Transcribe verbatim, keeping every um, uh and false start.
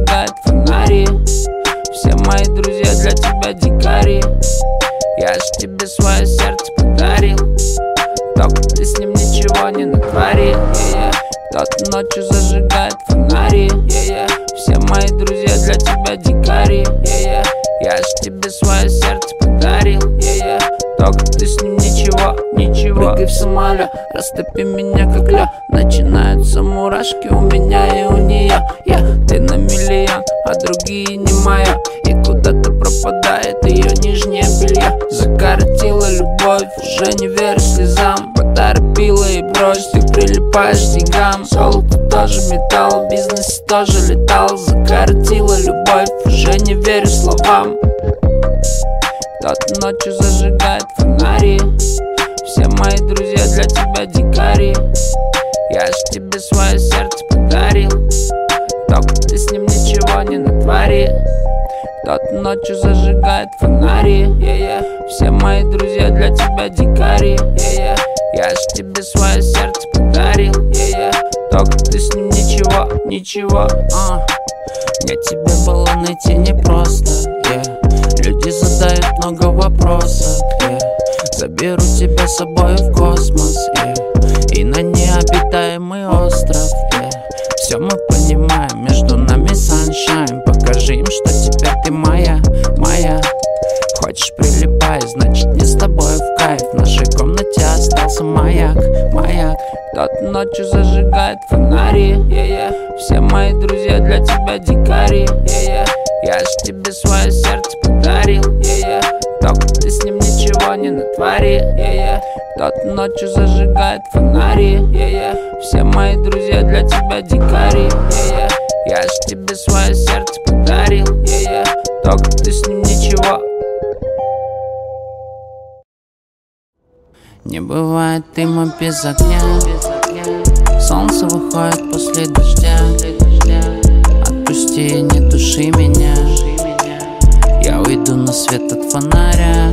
зажигает фонари. Все мои друзья для тебя дикари. Я ж тебе свое сердце подарил, только ты с ним ничего не натворил. Yeah-yeah. Кто-то ночью зажигает фонари. Yeah-yeah. Все мои друзья для тебя дикари. Yeah-yeah. Я ж тебе свое сердце подарил. Yeah-yeah. Только ты с ним ничего, ничего. Прыгай в самолет, растопи меня как лед. Начинаются мурашки у меня и у нее. Yeah. Ты на миллион, а другие не моя. И куда-то пропадает ее нижнее белье. Закоротила любовь, уже не верю слезам. Поторопила и брось, ты прилипаешь к деньгам. Золото тоже металл, бизнес тоже летал. Закоротила любовь, уже не верю словам. Кто-то ночью зажигает фонари. Все мои друзья для тебя дикари. Я ж тебе свое сердце подарил, только ты с ним ничего не натворил. Кто-то ночью зажигает фонари. Yeah-yeah. Все мои друзья для тебя дикари. Yeah-yeah. Я ж тебе свое сердце подарил. Yeah-yeah. Только ты с ним ничего, ничего. uh. Мне тебя было найти непросто. Yeah. Люди задают много вопросов. Yeah. Заберу тебя с собой в космос. Yeah. И на необитаемый остров. Yeah. Все мы понимаем, между нами sunshine. Покажи им, что теперь ты моя, моя. Хочешь прилипай, значит не с тобой в кайф. В нашей комнате остался маяк, маяк. Кто-то ночью зажигает фонари. Yeah-yeah. Все мои друзья для тебя дикари. Yeah-yeah. Я ж тебе свое сердце подарил. Yeah-yeah. Только ты с ним ничего не натворил. Yeah-yeah. Кто-то ночью зажигает фонари. Yeah-yeah. Все мои друзья для тебя дикари. Yeah-yeah. Я ж тебе свое сердце подарил. Yeah-yeah. Только ты с ним ничего. Не бывает дыма без огня. Солнце выходит после дождя. Отпусти, не души меня. Я уйду на свет от фонаря.